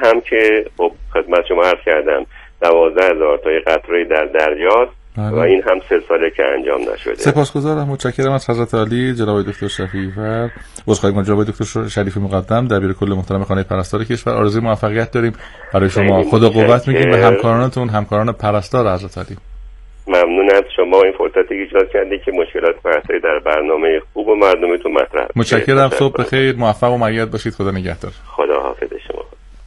هم که خب خدمت شما عرض کردم 12,000 تای قطره در دریاست و این هم 3 ساله که انجام نشده. سپاسگزارم، متشکرم از حضرت عالی جناب دکتر شفیعی‌فر. عذرخواهی می‌کنم جناب دکتر شریفی مقدم دبیر کل محترم خانه پرستار کشور. آرزوی موفقیت داریم برای شما. خدا قوت میگیم به همکارانتون، همکاران پرستار حضرت عالی. ممنون از شما این فرصتی که ایجاد کردید که مشکلات پرستاری در برنامه خوب و مردمتون مطرح. متشکرم. صبح بخیر، موفق و مؤید باشید. خدا نگهدار. خدا حافظ شما.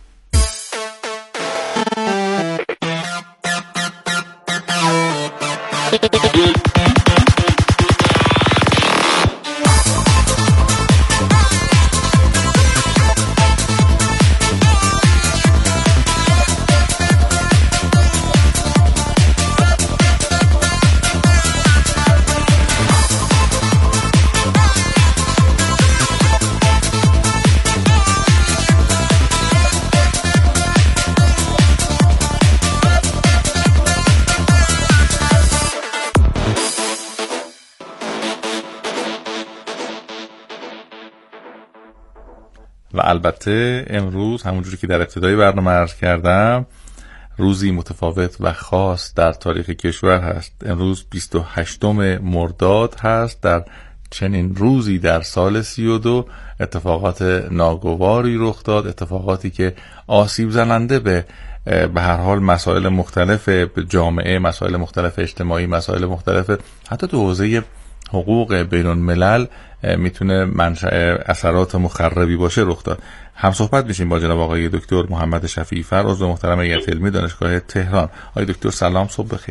و البته امروز همونجوری که در ابتدای برنامه عرض کردم روزی متفاوت و خاص در تاریخ کشور هست. امروز 28 مرداد هست. در چنین روزی در سال 32 اتفاقات ناگواری رخ داد، اتفاقاتی که آسیب زننده به هر حال مسائل مختلف جامعه، مسائل مختلف اجتماعی، مسائل مختلف حتی تو حوزه حقوق بین الملل میتونه منشأ اثرات مخربی باشه رخ داد. هم صحبت میشیم با جناب آقای دکتر محمد شفیعی‌فر، عضو محترم هیئت علمی دانشگاه تهران. آقای دکتر سلام، صبح بخیر.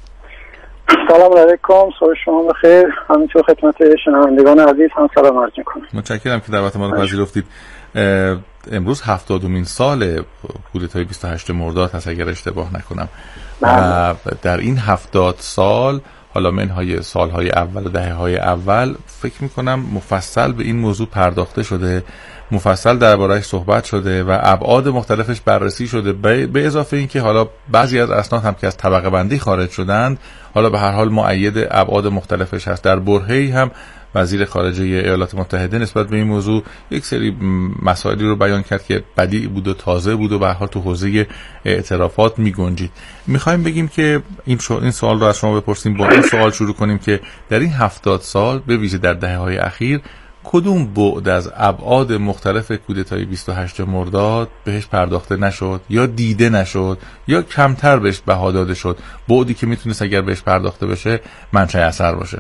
سلام علیکم، صبح شما بخیر. همینطور خدمت شنوندگان عزیز هم سلام عرض میکنم. متشکرم که دعوت ما رو پذیرفتید. امروز 70مین سال کودتای 28 مرداد هست اگر اشتباه نکنم. و در این 70 سال حالا منهای سالهای اول و دهه‌های اول فکر میکنم مفصل به این موضوع پرداخته شده، مفصل درباره‌اش صحبت شده و ابعاد مختلفش بررسی شده، به اضافه اینکه حالا بعضی از اسناد هم که از طبقه بندی خارج شدند حالا به هر حال مؤید ابعاد مختلفش هست. در برهه‌ای هم وزیر خارجه ایالات متحده نسبت به این موضوع یک سری مسائلی رو بیان کرد که بدیع بود و تازه بود و به هر حال تو حوزه اعترافات می‌گنجید. می‌خوایم بگیم که این سوال رو از شما بپرسیم، با این سوال شروع کنیم که در این 70 سال به ویژه در دهه‌های اخیر کدوم بعد از ابعاد مختلف کودتای 28 مرداد بهش پرداخته نشد یا دیده نشد یا کمتر بهش بها داده شد، بعدی که میتونست اگر بهش پرداخته بشه منشأ اثر باشه؟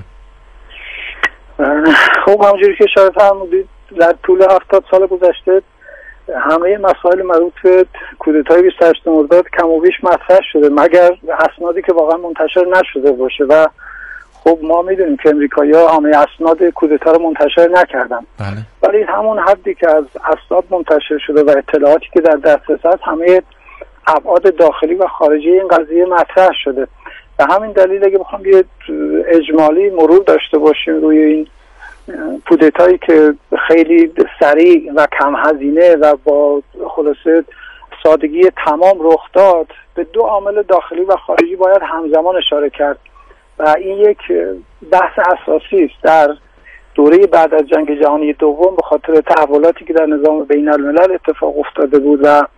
خب همونجوری که اشاره فرمودید در طول 70 سال گذشته همه مسائل مربوط به کودتای 28 مرداد کم و بیش مطرح شده، مگر اسنادی که واقعا منتشر نشده باشه و خب ما میدونیم که امریکایی‌ها همه اسناد کودتا رو منتشر نکردن. بله. ولی همون حدی که از اسناد منتشر شده و اطلاعاتی که در دسترس هست همه ابعاد داخلی و خارجی این قضیه مطرح شده. به همین دلیل اگه بخوام یه اجمالی مرور داشته باشیم روی این کودتایی که خیلی سریع و کم هزینه و با خلاصه سادگی تمام رخ داد، به دو عامل داخلی و خارجی باید همزمان اشاره کرد و این یک بحث اساسی است در دوره بعد از جنگ جهانی دوم به خاطر تحولاتی که در نظام بین الملل اتفاق افتاده بود و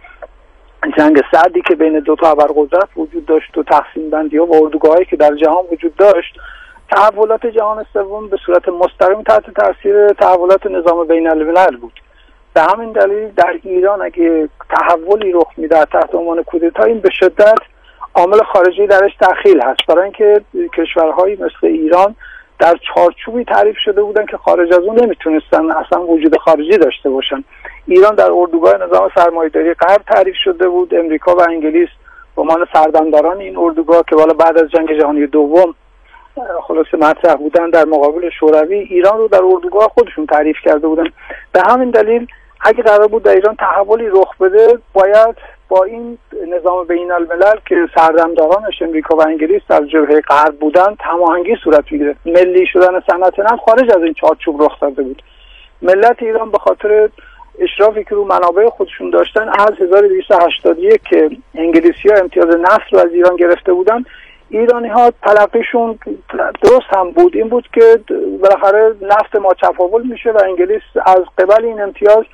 جنگ سردی که بین دو تا ابرقدرت وجود داشت و تقسیم بندی ها و اردوگاهایی که در جهان وجود داشت، تحولات جهان سوم به صورت مستقیم تحت تاثیر تحولات نظام بین الملل بود. به همین دلیل در ایران اگه تحولی رخ میده تحت عنوان کودتا، این به شدت عامل خارجی درش دخیل هست، برای اینکه کشورهایی مثل ایران در چارچوبی تعریف شده بودن که خارج از اون نمیتونستن اصلا وجود خارجی داشته باشن. ایران در اردوگاه نظام سرمایه‌داری غرب تعریف شده بود، امریکا و انگلیس به عنوان سردمداران این اردوگاه که بالا بعد از جنگ جهانی دوم خلاصه مطرح بودن در مقابل شوروی، ایران رو در اردوگاه خودشون تعریف کرده بودن. به همین دلیل اگه قرار بود در ایران تحولی رخ بده، باید با این نظام بین الملل که سردمدارانش امریکا و انگلیس در جبهه غرب بودن هماهنگی صورت میگیره. ملی شدن صنعت نفت خارج از این چارچوب رخ داده بود. ملت ایران به خاطر اشرافی که رو منابع خودشون داشتن از 1281 که انگلیسی‌ها امتیاز نفت رو از ایران گرفته بودن، ایرانی‌ها تلقیشون درست هم بود، این بود که بالاخره نفت ما چپاول میشه و انگلیس از قبل این امتیاز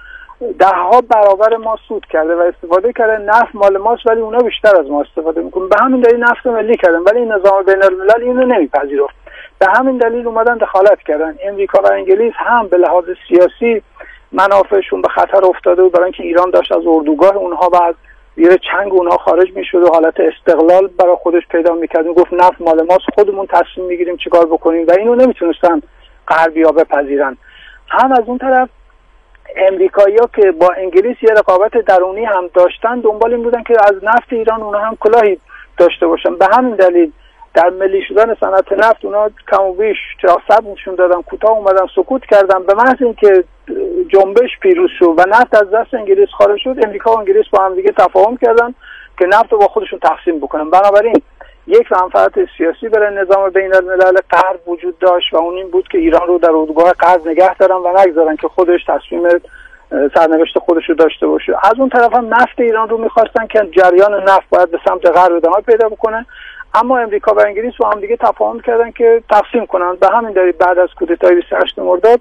10 برابر ما سود کرده و استفاده کرده. نفت مال ماست ولی اونا بیشتر از ما استفاده میکنن. به همین دلیل نفت ملی کردن، ولی این نظام بین‌الملل اینو نمیپذیرفت. به همین دلیل اومدن دخالت کردن. امریکا و انگلیس هم به لحاظ سیاسی منافعشون به خطر افتاده بود، برای اینکه ایران داشت از اردوگاه اونها و از زیر چنگ اونها خارج میشد و حالت استقلال برای خودش پیدا میکرد. میگفت نفت مال ماست، خودمون تصمیم میگیریم چیکار بکنیم، و اینو نمیتونستن غربی‌ها بپذیرن. هم از اون طرف امریکایی‌ها که با انگلیس یه رقابت درونی هم داشتن، دنبال این بودن که از نفت ایران اونها هم کلاهی داشته باشن. به همین دلیل در ملی شدن صنعت نفت اونا کم و بیش صبر نشون دادن، کوتاه اومدن، سکوت کردن. به محض اینکه جنبش پیروز شد و نفت از دست انگلیس خارج شد، امریکا و انگلیس با هم دیگه تفاهم کردن که نفت رو با خودشون تقسیم بکنن. بنابراین یک منفعت سیاسی برای نظام بین‌الملل غرب وجود داشت و اون این بود که ایران رو در اردوگاه غرب نگه دارن و نگذارن که خودش تصمیم سرنوشت خودش رو داشته باشه. از اون طرف هم نفت ایران رو می‌خواستن که جریان نفت باید به سمت غرب ادامه پیدا بکنه، اما امریکا و انگلیس با هم دیگه تفاهم کردن که تقسیم کنن. به همین دلیل بعد از کودتای 28 مرداد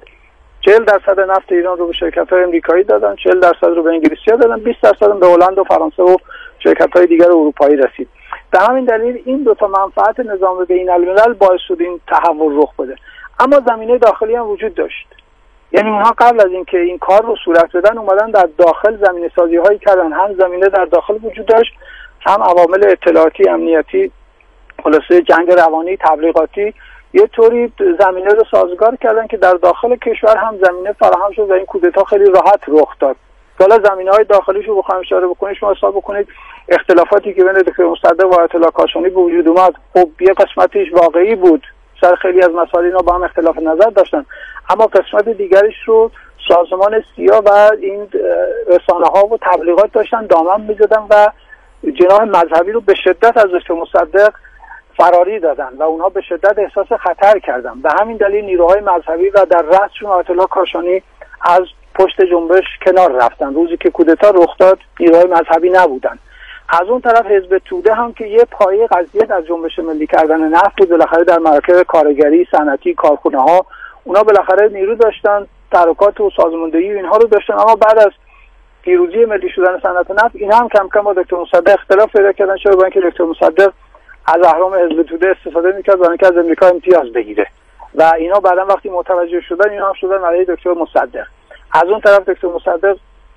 40% نفت ایران رو به شرکت‌های آمریکایی دادن، 40% رو به انگلیسی‌ها دادن، 20% به هلند و فرانسه و شرکت‌های دیگر اروپایی رسید. به همین دلیل این دو تا منفعت نظام بین‌الملل باعث شد این تحول رخ بده. اما زمینه داخلی هم وجود داشت. یعنی اونها قبل از اینکه این کار رو صورت بدن اومدن در داخل زمینه‌سازی‌هایی کردن. هم زمینه در داخل وجود داشت، هم عوامل اطلاعاتی، امنیتی، خلاصه جنگ روانی، تبلیغاتی، یه طوری زمینه رو سازگار کردن که در داخل کشور هم زمینه فراهم شد و این کودتا خیلی راحت رخ داد. حالا زمینه‌های داخلیش رو بخوایم اشاره بکنید، شما حساب بکنید اختلافاتی که بین دکتر مصدق و آیت الله کاشانی به وجود اومد، خب یه قسمتش واقعی بود، سر خیلی از مسائل اینا با هم اختلاف نظر داشتن، اما قسمت دیگرش رو سازمان سیا و این رسانه‌ها و تبلیغات داشتن دامن می‌زدن و جناح مذهبی رو به شدت از دکتر مصدق فراری دادن و اونها به شدت احساس خطر کردن. به همین دلیل نیروهای مذهبی و در رأسشون آیت الله کاشانی از پشت جنبش کنار رفتن. روزی که کودتا رخ داد نیروهای مذهبی نبودن. از اون طرف حزب توده هم که یه پایه قضیه از جنبش ملی کردن نفت بود، بالاخره در مراکز کارگری، صنعتی، کارخونه‌ها اونا بالاخره نیرو داشتن، تحرکات و سازماندهی و اینها رو داشتن. اما بعد از پیروزی ملی شدن صنعت نفت اینا هم کم کم با دکتر مصدق اختلاف پیدا کردن. چرا؟ با اینکه دکتر مصدق از اهرام حزب توده استفاده می‌کرد برای اینکه از امریکا امتیاز بگیره و اینا بعداً وقتی متوجه شدن اینا هم شدن علیه دکتر مصدق. از اون طرف دکتر مصدق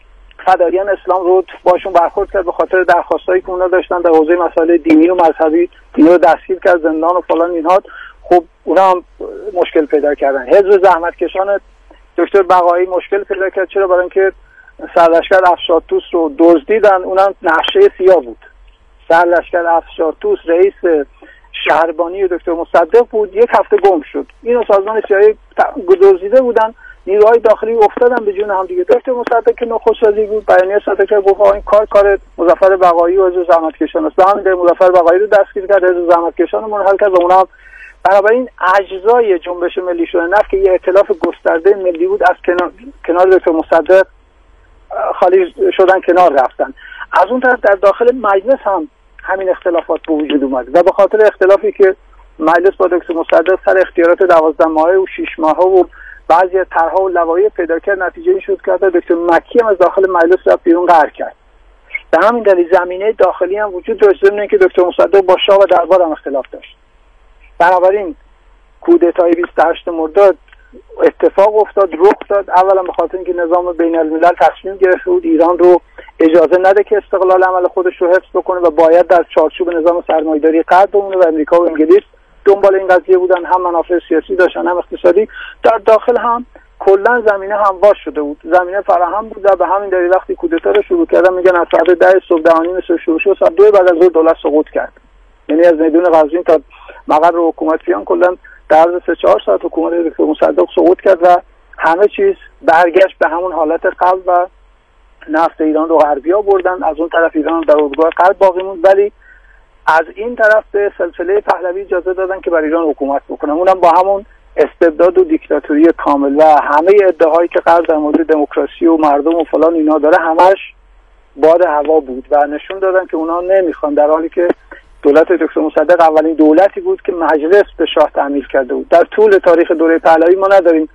فدایان اسلام رو باشون برخورد کرد به خاطر درخواستایی که اونا داشتن در حوزه مسائل دینی و مذهبی، اینا رو دستگیر کرد، زندان و فلان اینها. خب اونا هم مشکل پیدا کردن. حزب زحمتکشان دکتر بقایی مشکل پیدا کرد. چرا؟ برای اینکه سرلشکر افشارتوس رو دزدیدن، اونم نقشه سیا بود. سرلشکر افشارتوس رئیس شهربانی دکتر مصدق بود، یک هفته گم شد. اینو سازمان سیایی دزدیده بودن. نیروهای داخلی افتادن به جون هم دیگه. دکتر مصدق که نخست وزیر بود بیانیه صادر کرد، گفت این کار مظفر بقایی و حزب زحمتکشان است. همین مظفر بقایی رو دستگیر کرد، حزب زحمتکشان رو منحل کرد و اونها بنابراین اجزای جنبش ملی شدن نفت که یه ائتلاف گسترده ملی بود از کنار دکتر مصدق خالی شدن، کنار رفتن. از اون طرف در داخل مجلس هم همین اختلافات به وجود اومد و به خاطر اختلافی که مجلس با دکتر مصدق سر اختیارات 12 ماهه و 6 ماهه و بعضی از طرح‌ها و لوایح پیدا کرد، نتیجه این شد که دکتر مکی هم از داخل مجلس رفت بیرون قهر کرد. به همین دلیل زمینه داخلی هم وجود داشت، ضمن که دکتر مصدق با شاه و دربار هم اختلاف داشت. بنابراین کودتای 28 مرداد اتفاق افتاد، رخ داد. اولا به خاطر اینکه نظام بین‌الملل تصمیم گرفته بود ایران رو اجازه نده که استقلال عمل خودش رو حفظ بکنه و باید در چارچوب نظام سرمایه‌داری غرب بمونه و امریکا و انگلیس دنبال این قضیه بودن، هم منافع سیاسی داشتن هم اقتصادی. در داخل هم کلا زمینه هموار شده بود، زمینه فراهم بود و به همین دلیل وقتی کودتا رو شروع کردن میگن از ساعت 10 صبح 10:30 شروع شد، ساعت 2 بعد از ظهر دولت سقوط کرد. یعنی از میدون قزوین تا مقر حکومتیان کلا در عرض 3-4 ساعت حکومت دکتر مصدق سقوط کرد و همه چیز برگشت به همون حالت قبل و نفت ایران رو غربی‌ها بردن. از اون طرف ایران در اردوگاه غرب باقی موند، ولی از این طرف به سلسله پهلوی اجازه دادن که بر ایران حکومت بکنن، اونم با همون استبداد و دیکتاتوری کامل و همه ادعاهایی که غرب در مورد دموکراسی و مردم و فلان اینا داره همش باد هوا بود و نشون دادن که اونا نمیخوان، در حالی که دولت دکتر مصدق اولین دولتی بود که مجلس به شاه تحمیل کرده بود. در طول تاریخ دوره پهلوی ما نداریم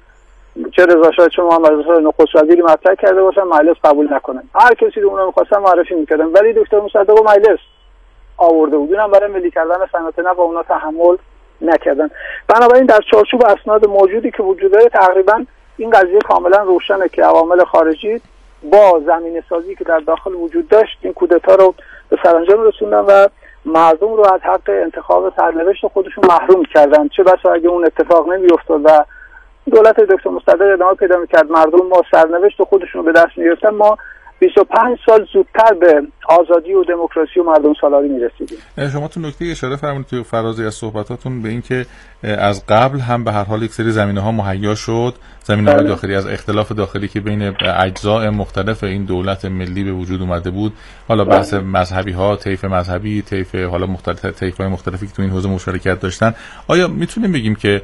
چه رضا شاه چه محمد رضا نخست وزیری مطرح کرده باشن مجلس قبول نکنه، هر کسی رو اونا می‌خواستن معرفی می‌کردن، ولی دکتر مصدق و مجلس آورده بود. اونم برای ملی کردن صنعت نفت و اونا تحمل نکردن. بنابراین در چارچوب اسناد موجودی که وجود داره تقریبا این قضیه کاملا روشنه که عوامل خارجی با زمینه سازی که در داخل وجود داشت این کودتا رو به سرانجام رسوندن و مردم رو از حق انتخاب سرنوشت خودشون محروم کردن. چه بسا اگه اون اتفاق نمی‌افتاد و دولت دکتر مصدق ادامه پیدا می‌کرد، مردم ما سرنوشت خودشون رو به دست می‌گرفتن، ما 25 سال زودتر به آزادی و دموکراسی و مردم سالاری می‌رسیدیم. شما تو نکته اشاره فرمودید تو فرازی از صحبتاتون به این که از قبل هم به هر حال یک سری زمینه‌ها مهیا شد، زمینه‌های داخلی از اختلاف داخلی که بین اجزاء مختلف این دولت ملی به وجود اومده بود، حالا بحث مذهبی‌ها، طیف مذهبی، طیف حالا مختلف طیف‌های مختلفی که تو این حوزه مشارکت داشتن، آیا میتونیم بگیم که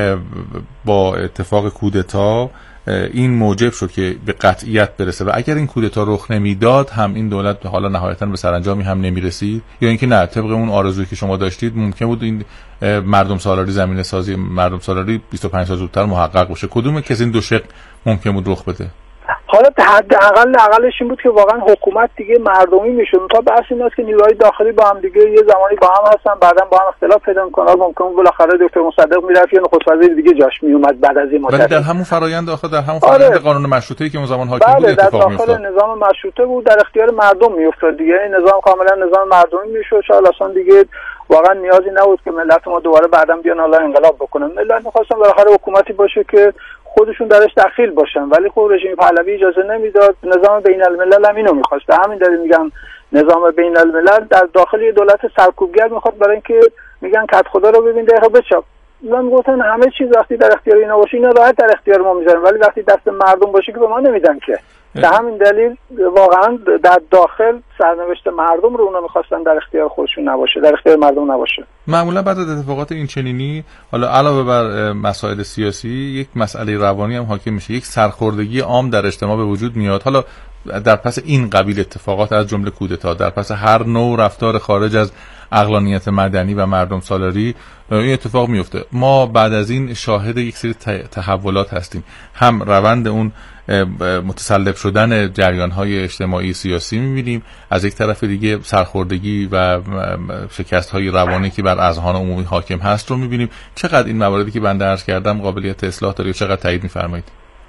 با اتفاق کودتا این موجب شد که به قطعیت برسه و اگر این کودتا رخ نمیداد هم این دولت حالا نهایتاً به سرانجامی هم نمیرسید، یا اینکه نه طبق اون آرزویی که شما داشتید ممکن بود این مردم سالاری زمینه سازی مردم سالاری 25 سال زودتر محقق بشه؟ کدوم که از این دو شق ممکن بود رخ بده؟ حالا حداقلش این بود که واقعا حکومت دیگه مردمی میشد. تا بحث این است که نیروهای داخلی با هم دیگه یه زمانی با هم هستن، بعداً با هم اختلاف پیدا می‌کنن، ممکن بود بالاخره دکتر مصدق میرفت یا نخست وزیر دیگه جاش میومد بعد از این مدت. ولی در همون فرآیند در همون فرآیند قانون مشروطه‌ای که اون زمان حاکم بود اتفاق می‌افتاد. در داخل نظام مشروطه بود، در اختیار مردم می‌افتاد دیگه. این نظام کاملا نظام مردمی میشد. شاید اصلا دیگه واقعا نیازی نبود که ملت ما دوباره بعداً بیان حالا انقلاب بکنن. ملت می‌خواستن بالاخره حکومتی باشه که خودشون درش دخیل باشن، ولی خب رژیم پهلوی اجازه نمیداد. نظام بین الملل هم اینو می‌خواسته. همین دلیل میگم نظام بین الملل در داخل دولت سرکوبگر میخواد برای اینکه میگن کد خدا رو ببین دقیقا بچاپ. من گفتن همه چیز وقتی در اختیار اینا باشه اینا راحت در اختیار ما میذارن، ولی وقتی دست مردم باشه که به ما نمیدن که. به همین دلیل واقعا در داخل سرنوشت مردم رو اونا میخواستن در اختیار خودشون نباشه، در اختیار مردم نباشه. معمولا بعد از اتفاقات این چنینی حالا علاوه بر مسائل سیاسی یک مسئله روانی هم حاکم میشه، یک سرخوردگی عام در اجتماع به وجود میاد. حالا در پس این قبیل اتفاقات از جمله کودتا، در پس هر نوع رفتار خارج از عقلانیت مدنی و مردم سالاری این اتفاق میفته. ما بعد از این شاهد یک سری تحولات هستیم، هم روند اون متسلب شدن جریان‌های اجتماعی سیاسی می‌بینیم، از یک طرف دیگه سرخوردگی و شکست‌های روانی که بر اذهان عمومی حاکم هست رو می‌بینیم. چقدر این مواردی که بنده عرض کردم قابلیت اصلاح داره، چقدر تایید می‌فرمایید؟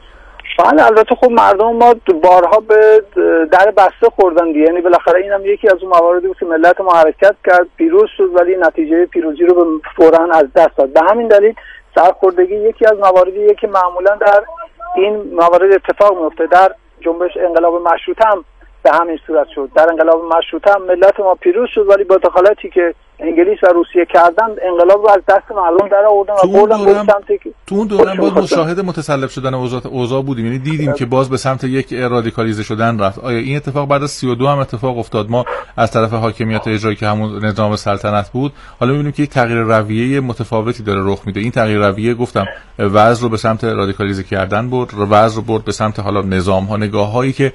بله البته خب مردم ما بارها به در بسته خوردن دیگه، یعنی بالاخره اینم یکی از اون مواردی بود که ملت ما حرکت کرد، پیروز شد، ولی نتیجه پیروزی رو فوراً از دست داد. به همین دلیل سرخوردگی یکی از مواردیه که معمولاً در این موارد اتفاق میفته. در جنبش انقلاب مشروطه هم به همین صورت شد. در انقلاب مشروطه هم ملت ما پیروز شد، ولی با دخالتی که انگلیس و روسیه کردن انقلاب رو از دست مردم در آوردن و بردن به سمتی که تو اون دوران باز مشاهد متسلب شدن اوضاع بودیم، یعنی دیدیم که باز به سمت یک رادیکالیزه شدن رفت. آیا این اتفاق بعد از 32 هم اتفاق افتاد؟ ما از طرف حاکمیت اجرایی که همون نظام سلطنت بود حالا می‌بینیم که یک تغییر رویه متفاوتی داره رخ میده. این تغییر رویه گفتم وضع رو به سمت رادیکالیزه کردن برد، وضع رو برد به سمت حالا نظام‌ها، نگاه‌هایی که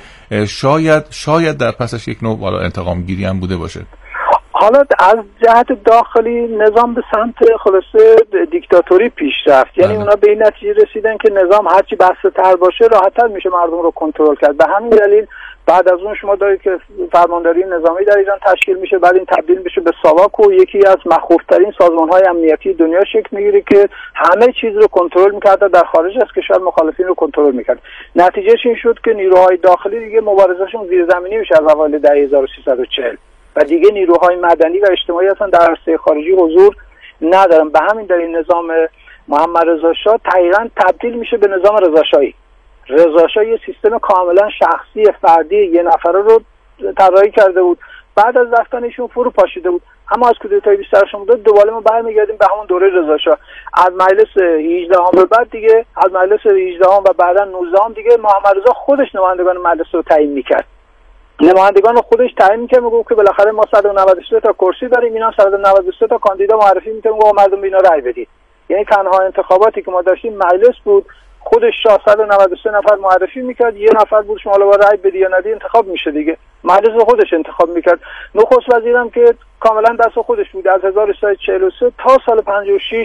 شاید در پسش یک نوع حالا انتقام گیری هم بوده باشه. حالا از جهت داخلی نظام به سمت خلاصه دیکتاتوری پیش رفت، یعنی اونا به این نتیجه رسیدن که نظام هرچی بسته تر باشه راحت‌تر میشه مردم رو کنترل کرد. به همین دلیل بعد از اون شما دارید که فرمانداری نظامی در ایران تشکیل میشه، بعد این تبدیل میشه به ساواک و یکی از مخوفترین سازمان‌های امنیتی دنیا شکل میگیره که همه چیز رو کنترل می‌کرد، در خارج از کشور مخالفین رو کنترل می‌کرد. نتیجهش این شد که نیروهای داخلی دیگه مبارزه‌شون زیرزمینی میشه از اوایل دهه 1340 و دیگه نیروهای مدنی و اجتماعی اصلا در عرصه خارجی حضور ندارن. به همین دلیل نظام محمد رضا شاه دقیقاً تبدیل میشه به نظام رضاشاهی. رضاشاه یه سیستم کاملا شخصی فردی یه نفره رو طراحی کرده بود، بعد از رفتن ایشون فرو پاشیده بود. اما از کودتای 28 مرداد دوباره ما برمیگردیم به همون دوره رضاشاه. از مجلس 18 به بعد دیگه، از مجلس 18 و بعدا 19 دیگه محمد رضا خودش نمایندگان مجلس رو تعیین میکرد. نمایندگان رو خودش تعیین می‌کنه، میگه که بالاخره ما 193 تا کرسی داریم، اینا 193 تا کاندیدا معرفی می‌کنه و مردم اینا رأی بدید. یعنی تنها انتخاباتی که ما داشتیم مجلس بود، خودش 193 نفر معرفی می‌کرد، یه نفر بود شما با رأی بدی یا ندی انتخاب میشه دیگه. مجلس خودش انتخاب می‌کرد. نخست وزیرم که کاملا دست خودش بود. از 1343 تا سال 56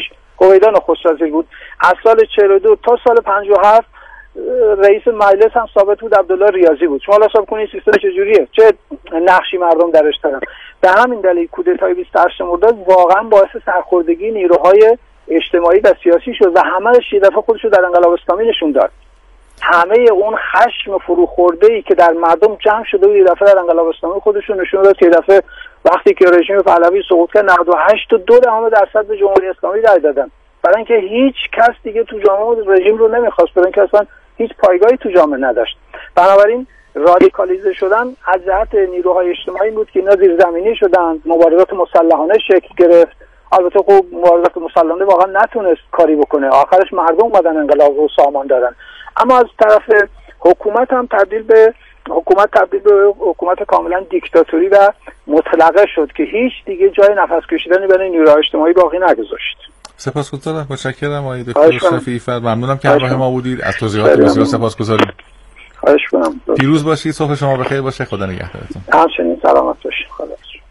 هویدا نخست وزیر بود. از سال 42 تا سال 57 رئیس مجلس هم ثابت بود عبدالله ریاضی بود. شما حساب کنید سیستم چجوریه، چه نقشی مردم درش دارن. به همین دلیل کودتای 28 مرداد واقعا باعث سرخوردگی نیروهای اجتماعی و سیاسی شد و همه‌اش یه دفعه خودشو در انقلاب اسلامی نشون داد. همه اون خشم فروخورده‌ای که در مردم جمع شده و یه دفعه در انقلاب اسلامی خودشون نشون داد که یه دفعه وقتی که رژیم پهلوی سقوط کرد 98.2% به جمهوری اسلامی رای دادن، برای اینکه هیچ کس دیگه تو جامعه رژیم رو نمیخواست، برای اینکه اصلا هیچ پایگاهی تو جامعه نداشت. بنابراین رادیکالیزه شدن از جهت نیروهای اجتماعی بود که اینا زیرزمینی شدن، مبارزات مسلحانه شکل گرفت. البته خب مبارزات مسلحانه واقعا نتونست کاری بکنه، آخرش مردم اومدن انقلاب رو سامان دادن. اما از طرف حکومت هم تبدیل به حکومت کاملا دیکتاتوری و مطلقه شد که هیچ دیگه جای نفس کشیدن برای نیروهای اجتماعی باقی نگذاشت. سپاسگزارم، متشکرم آقای دکتر شفیعی فرد، ممنونم که همراه ما بودید. از توضیحات بسیار سپاسگزاریم. خواهش می‌کنم. پیروز باشید، صبح شما بخیر باشه، خدا نگهدارتون. همچنین سلامت باشید. خدا.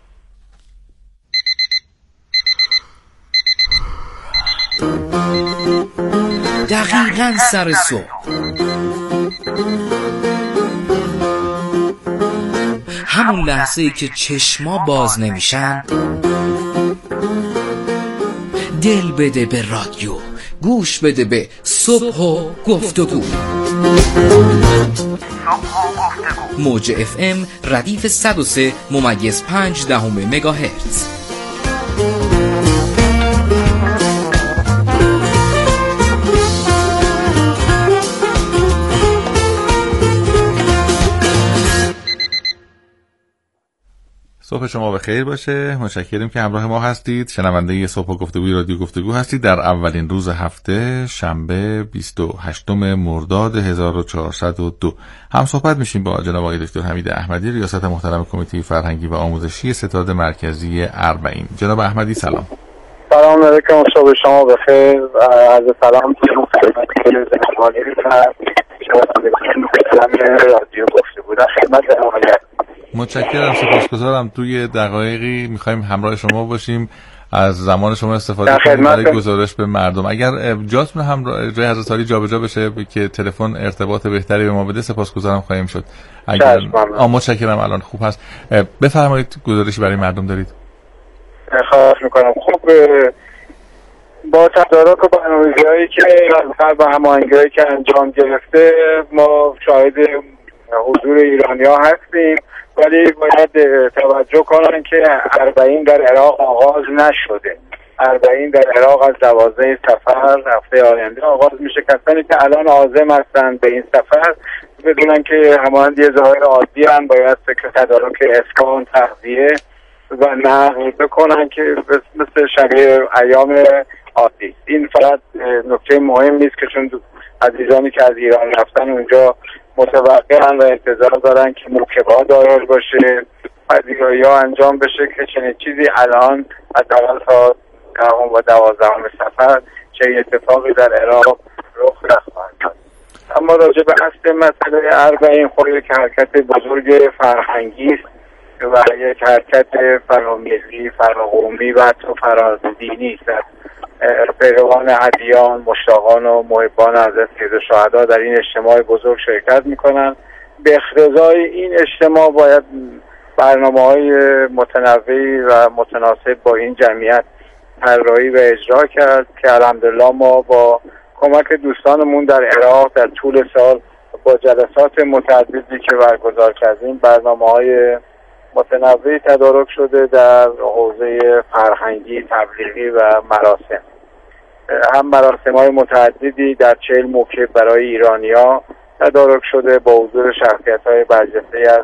دقیقاً سر صبح همون لحظه‌ای که چشما باز نمیشن دل بده به رادیو، گوش بده به صبح و گفتگو. موج FM ردیف 103.5 مگاهرتز. صبح شما بخیر باشه، متشکریم که همراه ما هستید. شنونده صبح و گفتگوی رادیو گفتگو هستید در اولین روز هفته، شنبه 28 مرداد 1402. هم صحبت میشیم با جناب آقای دکتر حمید احمدی، ریاست محترم کمیته فرهنگی و آموزشی ستاد مرکزی اربعین. جناب احمدی سلام. سلام علیکم، صبح شما بخیر. عرض سلام خدمت رادیو گفتگو در خدمت حمایت. متشکرم، سپاسگزارم. توی دقایقی میخوایم همراه شما باشیم، از زمان شما استفاده کنیم برای گزارش به مردم. اگر جاتون هم جای حضرت عالی جابجا بشه که تلفن ارتباط بهتری به ما بده سپاسگزارم خواهیم شد. اگر متشکرم، الان خوب هست. بفرمایید گزارشی برای مردم دارید. خواهش میکنم. خب با تدارک و برنامه‌ریزی‌هایی که و هماهنگی‌هایی که انجام گرفته ما شاهد حضور ایرانی‌ها هستیم، ولی باید توجه کنن که اربعین در عراق آغاز نشده. اربعین در عراق از 12 صفر هفته آینده آغاز میشه. کسانی که الان عازم هستن به این سفر بدونن که همانند یه ظاهر عادی هم باید فکر تدارک اسکان، تغذیه و نقل بکنن که مثل شبیه ایام عادی. این فقط نکته مهم نیست که چون عزیزانی که از ایران رفتن اونجا متوقعن و انتظار دارن که موکب‌ها دایر باشه، پذیرایی‌ها انجام بشه که چنین چیزی الان حداقل تا 10 و 12 صفر چه اتفاقی در عراق رخ نخواهد داد. اما راجع به اصل مسئله اربعین، خود یک حرکت بزرگ فرهنگی است و یک حرکت فراملی، فراقومی و حتی فرادینی است. پیروان ادیان، مشتاقان و محبان حضرت سید الشهدا در این اجتماع بزرگ شرکت میکنن. به اقتضای این اجتماع باید برنامه‌های متنوعی و متناسب با این جمعیت طراحی و اجرا کرد که الحمدلله ما با کمک دوستانمون در عراق در طول سال با جلسات متعددی که برگزار کردیم برنامه‌های متنوعی تدارک شده در حوزه فرهنگی، تبلیغی و مراسم. هم مراسم‌های متعددی در 40 موکب برای ایرانی‌ها تدارک شده با حضور شخصیت‌های برجسته از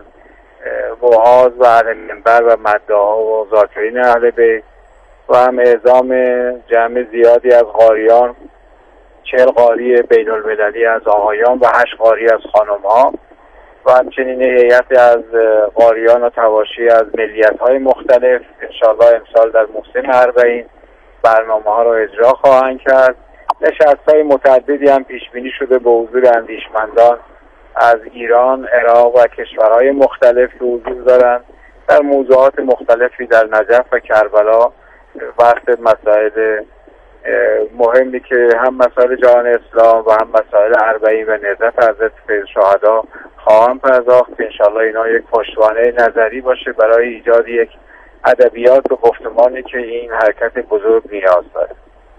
وعاظ و اهل منبر و مداحا و ذاکرین اهل بیت و هم اعزام جمع زیادی از قاریان، 40 قاری بین‌المللی از آقایان و 8 قاری از خانم‌ها و همچنین هیئت از قاریان و تواشی از ملیت‌های مختلف انشاءالله امسال در موسم اربعین برنامه‌ها را اجرا خواهند کرد. نشست‌های متعددی هم پیش‌بینی شده به حضور اندیشمندان از ایران، عراق و کشورهای مختلف که حضور دارند در موضوعات مختلفی در نجف و کربلا بحث مسائل مهمی که هم مسائل جهان اسلام و هم مسائل اربعین و نهضت حضرت فیض شهدا خواهم پرداخت که انشاءالله اینا یک پشتوانه نظری باشه برای ایجاد یک ادبیات و گفتمانی که این حرکت بزرگ نیاز داره.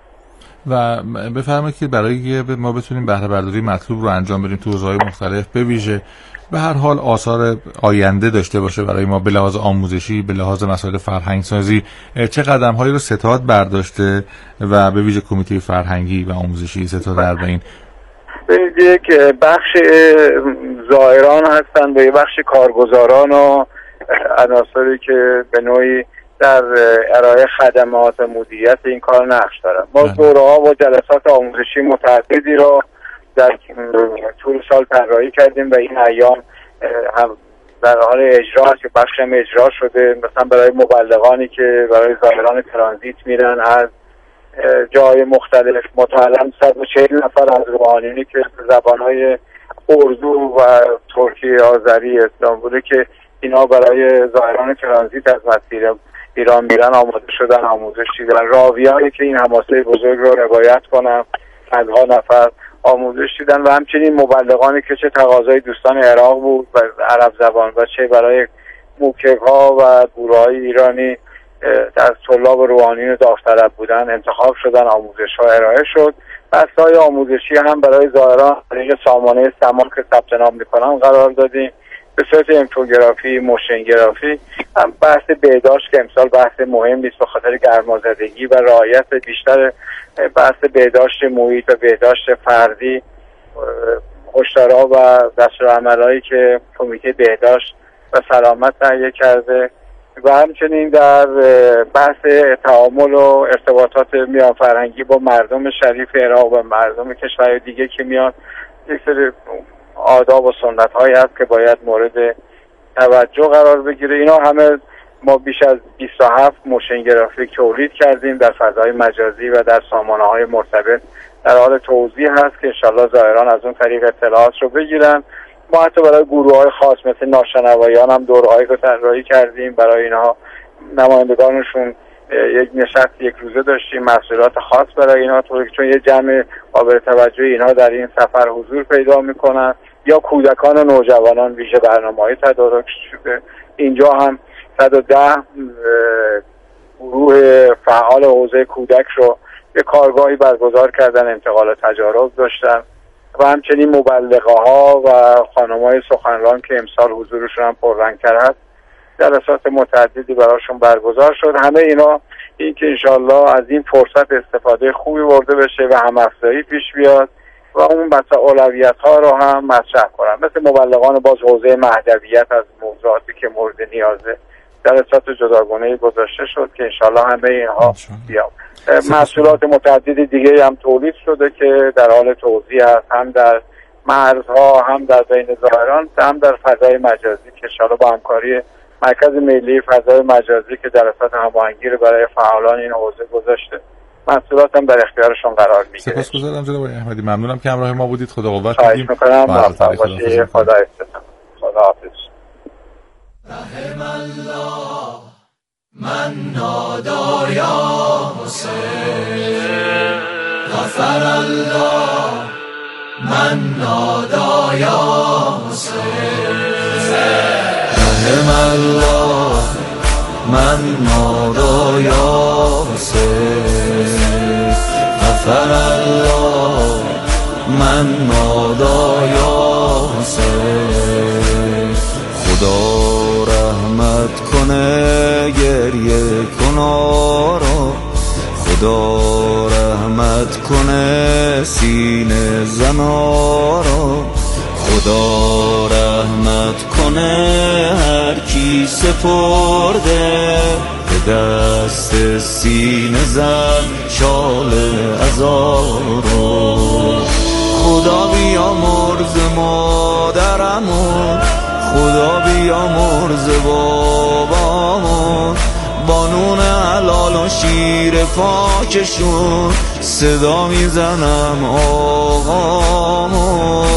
و بفرمایید که برای ما بتونیم بهره برداری مطلوب رو انجام بدیم تو حوزه‌های مختلف، به ویژه به هر حال آثار آینده داشته باشه برای ما به لحاظ آموزشی، به لحاظ مسائل فرهنگ سازی، چه قدم‌هایی رو ستاد برداشته و به ویژه کمیته فرهنگی و آموزشی ستاد اربعین؟ یک بخش زائران هستند و یک بخش کارگزاران و عناصری که به نوعی در ارائه خدمات مدیریت این کار نقش دارن. ما دوره‌ها و جلسات آموزشی متعددی رو در طول سال طراحی کردیم و این ایام هم در حال اجرا است که بخش هم اجرا شده. مثلا برای مبلغانی که برای زائران ترانزیت میرن از جای مختلف، متعلم 140 نفر از روحانیونی که زبانهای اردو و ترکی، آذری، استانبولی که اینا برای زائران ترانزیت از مسیر ایران میرن آماده شدن، آموزش دیدن. راویانی که این حماسه بزرگ رو روایت کنن صدها نفر آموزش دیدن و همچنین مبلغانی که چه تقاضای دوستان عراق بود و عرب زبان و چه برای موکب‌ها و گروه‌های ایرانی از طلاب روحانیون داوطلب بودن انتخاب شدن، آموزش‌ها ارائه شد. بحث‌های آموزشی هم برای زائران برای سامانه سمان که ثبت نام می‌کنن قرار دادیم به صورت انفوگرافی، موشنگرافی. هم بحث بهداشت که امسال بحث مهمی است به خاطر گرمازدگی و رعایت بیشتر بحث بهداشت محیط و بهداشت فردی، هشدارها و دستورالعمل‌هایی که کمیته بهداشت و سلامت تهیه کرده و همچنین در بحث تعامل و ارتباطات میان فرهنگی با مردم شریف عراق و مردم کشورهای دیگه که میان یک سری آداب و سنت هایی هست که باید مورد توجه قرار بگیره. اینا همه ما بیش از 27 موشن گرافیک تولید کردیم در فضای مجازی و در سامانه های مرتبط در حال توزیع هست که انشالله زائران از اون طریق اطلاعات رو بگیرن. ما حتی برای گروه های خاص مثل ناشنوایان هم دوره‌هایی رو طراحی کردیم برای اینها، نمایندگانشون یک نشست یک روزه داشتیم، محصولات خاص برای اینها، چون یه جمع قابل توجه اینها در این سفر حضور پیدا میکنن یا کودکان و نوجوانان ویژه برنامه‌های تدارک شده. اینجا هم 110 گروه فعال حوزه کودک رو به کارگاهی برگزار کردن، انتقال تجارب داشتن و همچنین مبلغه‌ها و خانم‌های سخنران که امسال حضورشون هم پررنگ‌تر هست جلسات متعددی براشون برگزار شد. همه اینا این که انشالله از این فرصت استفاده خوبی برده بشه و هم‌افزایی پیش بیاد و اون اولویت‌ها رو هم مطرح کنن. مثل مبلغان باز حوزه مهدویت از موضوعاتی که مورد نیازه جلسات جداگانه‌ای گذاشته شد که انشالله همه اینها بیاد. محصولات متعددی دیگه هم تولید شده که در حال توزیع هست، هم در مرزها، هم در بین زائران، هم در فضای مجازی که انشالله با همکاری مرکز ملی فضای مجازی که جلسات هماهنگی رو برای فعالان این حوزه گذاشته محصولات هم در اختیارشون قرار میگیره. سپاسگزارم جناب احمدی، ممنونم که همراه ما بودید. خدا قوت بدیم. خواهش میکنم. موفق باشید. خدا حافظ. خدا حافظ. رحم الله من نادا یا حسین، غفر الله من نادا یا حسین، رحم الله من نادا یا حسین، غفر الله من نادا یا حسین. خدا رحمت کنه گریه کنارا، خدا رحمت کنه سینه زنارا، خدا رحمت کنه هر کی سپرده به دست سینه زن شال ازارو. خدا بیامرز مادرمون، خدا بیامرز بابامون، بانون حلال و شیر پاکشون صدا میزنم آقامون.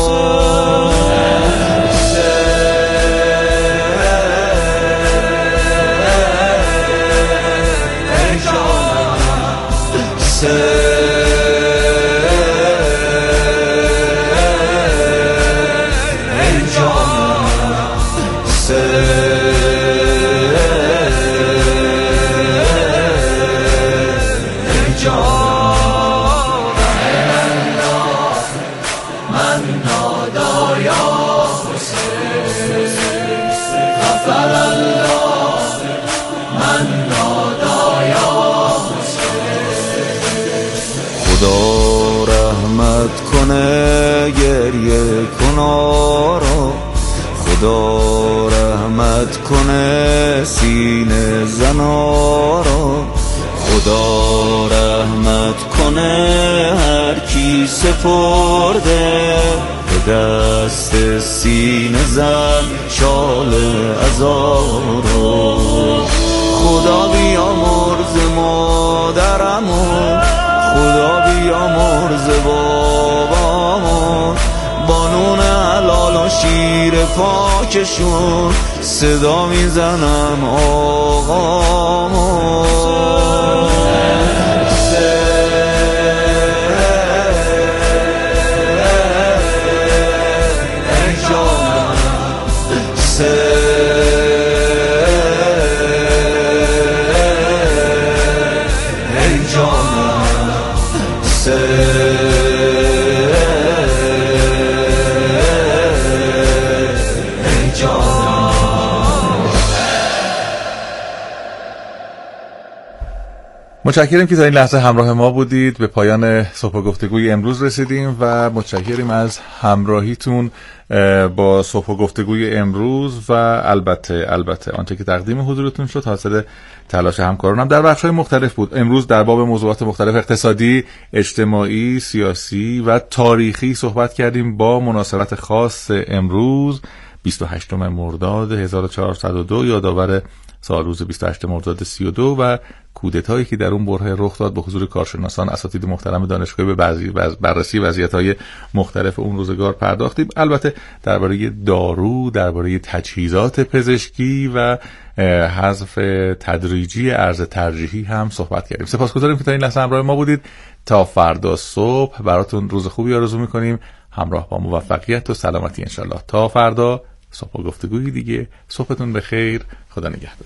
خدا رحمت کنه گریه کنا را، خدا رحمت کنه سینه زنا را، خدا رحمت کنه هر کی سپرده به دست سینه زن شال عزا را. خدا بیامرز مادرمون، خدا بیامرز بابامون، بانون حلال و شیر پاکشون صدا میزنم آقامون. متشکریم که تا این لحظه همراه ما بودید. به پایان صبح گفتگوی امروز رسیدیم و متشکریم از همراهیتون با صبح گفتگوی امروز و البته آنچه که تقدیم حضورتون شد حاصل تلاش همکارانم در بخش‌های مختلف بود. امروز در باب موضوعات مختلف اقتصادی، اجتماعی، سیاسی و تاریخی صحبت کردیم با مناسبت خاص امروز 28 مرداد 1402 یادآور سالروز 28 مرداد 32 و کودتایی که در اون بره رخ داد به حضور کارشناسان اساتید محترم دانشگاه به بررسی وضعیت‌های مختلف اون روزگار پرداختیم. البته درباره دارو، درباره تجهیزات پزشکی و حذف تدریجی ارز ترجیحی هم صحبت کردیم. سپاسگزاریم که تا این لحظه همراه ما بودید. تا فردا صبح براتون روز خوبی آرزو می‌کنیم، همراه با موفقیت و سلامتی انشالله. تا فردا صبح گفتگوی دیگه. صبحتون بخیر. خدا نگهدار.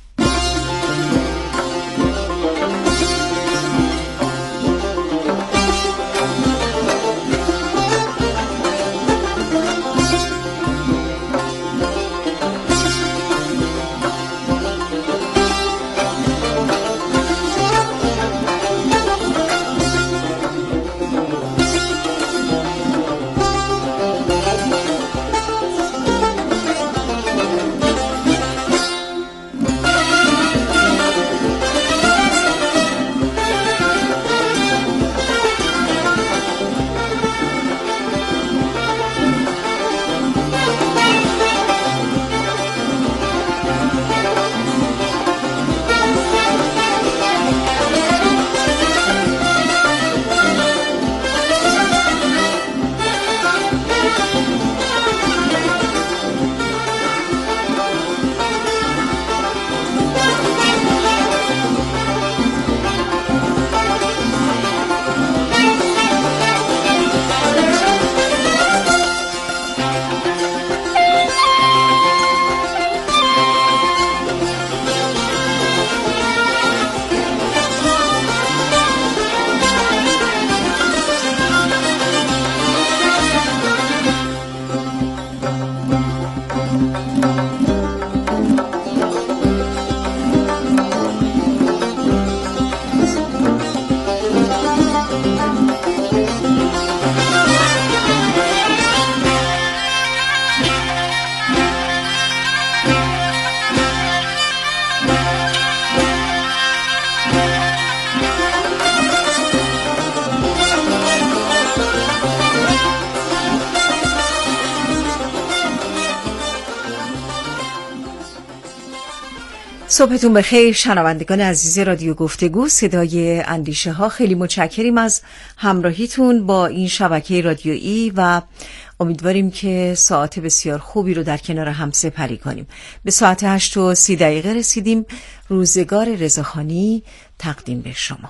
صبحتون بخیر شنوندگان عزیز رادیو گفتگو صدای اندیشه ها. خیلی متشکریم از همراهیتون با این شبکه رادیویی و امیدواریم که ساعت بسیار خوبی رو در کنار هم سپری کنیم. به ساعت 8:30 رسیدیم. روزگار رضاخانی تقدیم به شما.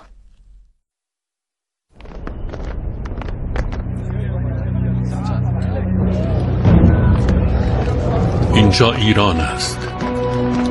اینجا ایران است،